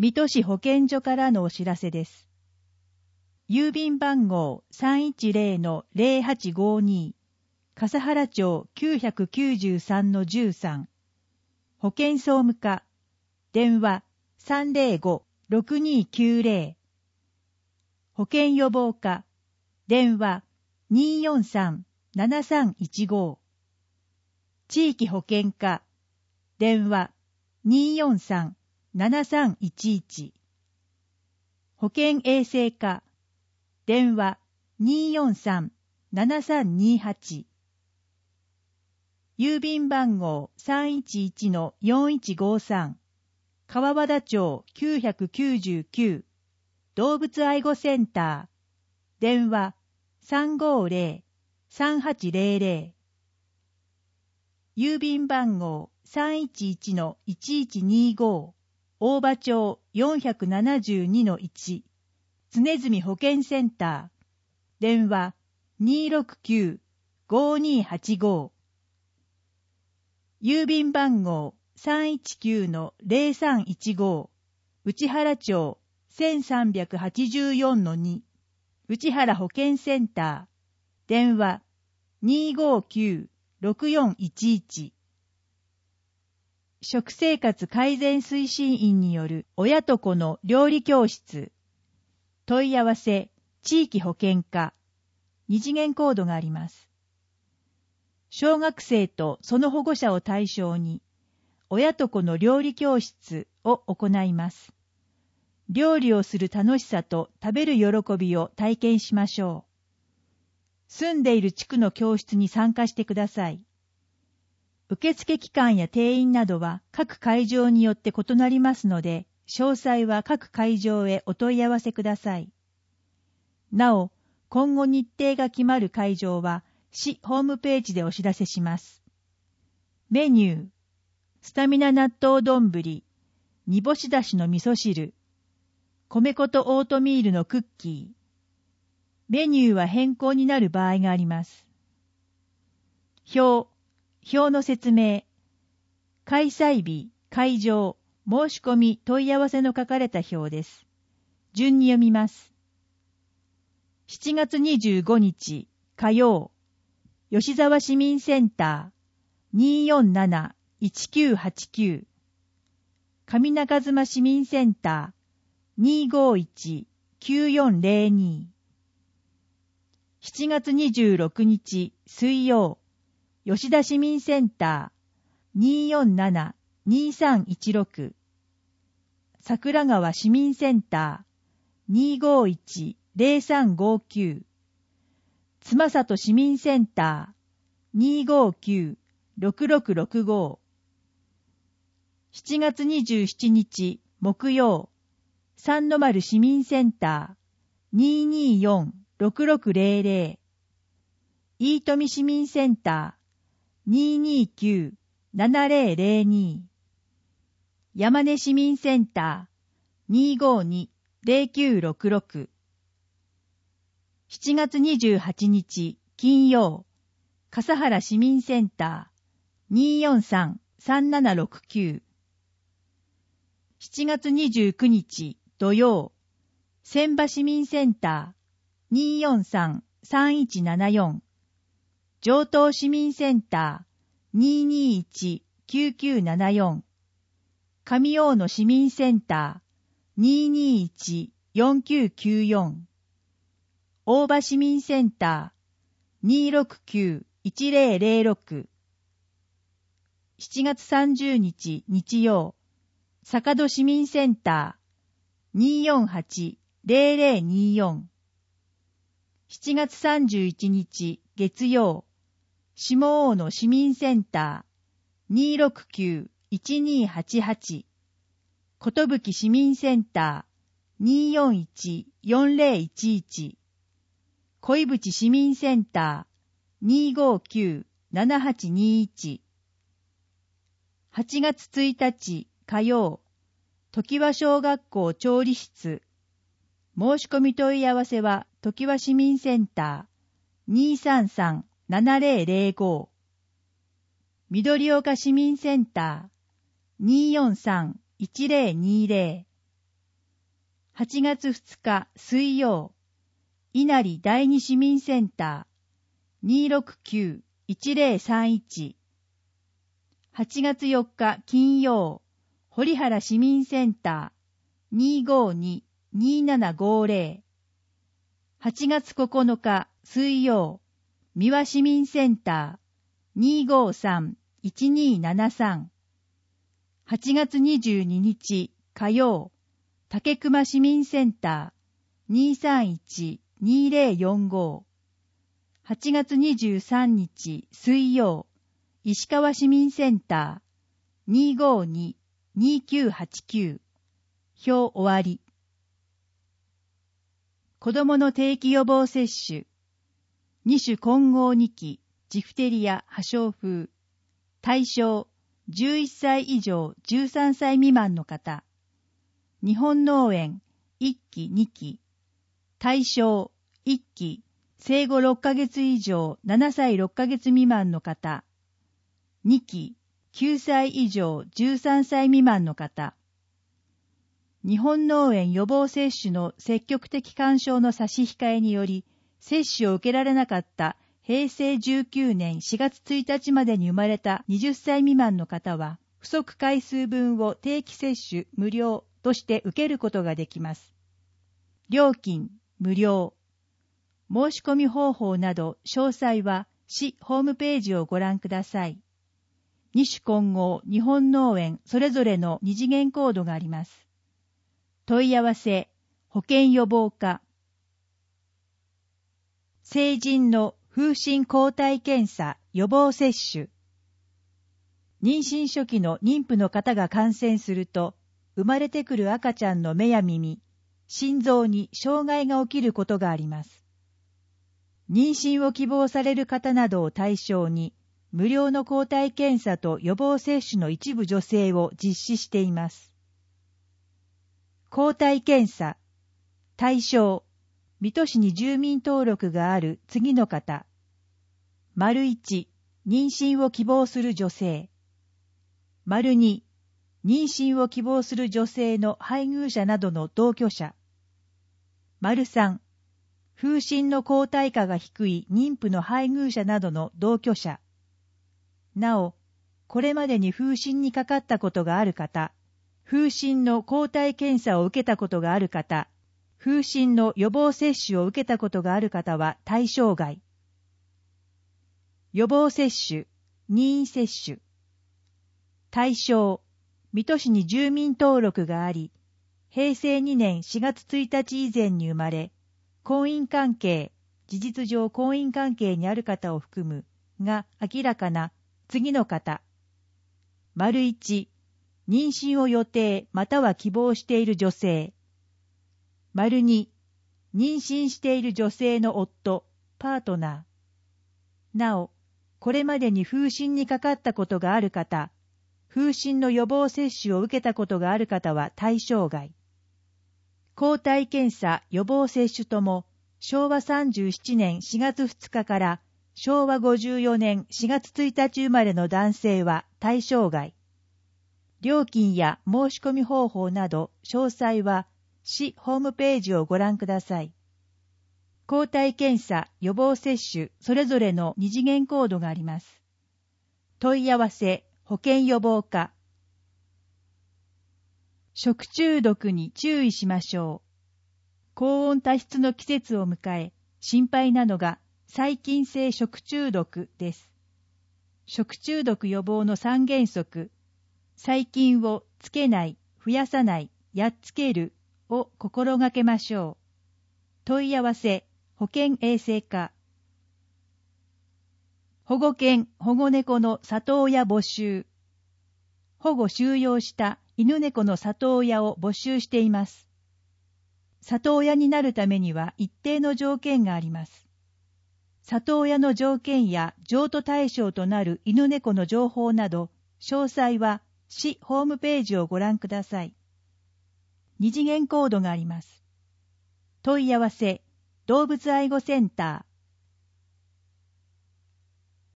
水戸市保健所からのお知らせです。郵便番号 310-0852 笠原町 993-13 保健総務課電話 305-6290 保健予防課電話 243-7315 地域保健課電話 243-7311 保健衛生課電話 243-7328 郵便番号 311-4153 川和田町999動物愛護センター電話 350-3800 郵便番号 311-1125 大場町472-1常住保健センター電話 269-5285 郵便番号 319-0315 内原町 1384-2 内原保健センター電話 259-6411 食生活改善推進員による親と子の料理教室問い合わせ地域保健課2次元コードがあります。小学生とその保護者を対象に親と子の料理教室を行います。料理をする楽しさと食べる喜びを体験しましょう。住んでいる地区の教室に参加してください。受付期間や定員などは各会場によって異なりますので、詳細は各会場へお問い合わせください。なお、今後日程が決まる会場は市ホームページでお知らせします。メニュー、スタミナ納豆丼、煮干しだしの味噌汁、米粉とオートミールのクッキー。メニューは変更になる場合があります。表の説明、開催日、会場、申し込み、問い合わせの書かれた表です。順に読みます。7月25日、火曜、吉沢市民センター 247-1989 上中妻市民センター 251-9402 7月26日水曜吉田市民センター 247-2316 桜川市民センター 251-0359 妻里市民センター 259-6665 7月27日木曜三の丸市民センター 224-6600 飯富市民センター 229-7002 山根市民センター 252-0966 7月28日金曜笠原市民センター 243-3769 7月29日土曜千葉市民センター 243-3174 城東市民センター 221-9974 上大野市民センター 221-4994 大場市民センター 269-1006 7月30日日曜坂戸市民センター 248-0024 7月31日月曜下大野市民センター 269-1288 寿市民センター 241-4011 恋淵市民センター 259-7821 8月1日火曜常盤小学校調理室申し込み問い合わせは常盤市民センター 233-7005 緑岡市民センター 243-1020 8月2日水曜、稲荷第二市民センター 269-1031。8月4日金曜、堀原市民センター 252-2750。8月9日水曜、三輪市民センター 253-1273。8月22日火曜、竹熊市民センター 231-2045。8月23日水曜、石川市民センター 252-2989。表終わり。子どもの定期予防接種。2種混合2期、ジフテリア、破傷風。対象、11歳以上13歳未満の方。日本農園、1期2期。対象、1期、生後6ヶ月以上7歳6ヶ月未満の方。2期、9歳以上13歳未満の方。日本農園予防接種の積極的勧奨の差し控えにより、接種を受けられなかった平成19年4月1日までに生まれた20歳未満の方は、不足回数分を定期接種無料として受けることができます。料金無料。申し込み方法など詳細は市ホームページをご覧ください。2種混合日本農園それぞれの2次元コードがあります。問い合わせ、保健予防課。成人の風疹抗体検査予防接種。妊娠初期の妊婦の方が感染すると、生まれてくる赤ちゃんの目や耳、心臓に障害が起きることがあります。妊娠を希望される方などを対象に、無料の抗体検査と予防接種の一部助成を実施しています。抗体検査。対象。水戸市に住民登録がある次の方。1、妊娠を希望する女性。2、妊娠を希望する女性の配偶者などの同居者。3、風疹の抗体価が低い妊婦の配偶者などの同居者。なお、これまでに風疹にかかったことがある方、風疹の抗体検査を受けたことがある方、風疹の予防接種を受けたことがある方は対象外。予防接種、任意接種。対象、水戸市に住民登録があり、平成2年4月1日以前に生まれ、婚姻関係、事実上婚姻関係にある方を含むが明らかな次の方。1、妊娠を予定または希望している女性。2、妊娠している女性の夫、パートナー。なお、これまでに風疹にかかったことがある方、風疹の予防接種を受けたことがある方は対象外。抗体検査予防接種とも、昭和37年4月2日から昭和54年4月1日生まれの男性は対象外。料金や申し込み方法など詳細は市ホームページをご覧ください。抗体検査予防接種それぞれの2次元コードがあります。問い合わせ保健予防課。食中毒に注意しましょう。高温多湿の季節を迎え、心配なのが細菌性食中毒です。食中毒予防の3原則、細菌をつけない、増やさない、やっつけるを心がけましょう。問い合わせ、保健衛生課。保護犬、保護猫の里親募集。保護収容した犬猫の里親を募集しています。里親になるためには一定の条件があります。里親の条件や譲渡対象となる犬猫の情報など、詳細は市ホームページをご覧ください。2次元コードがあります。問い合わせ、動物愛護センタ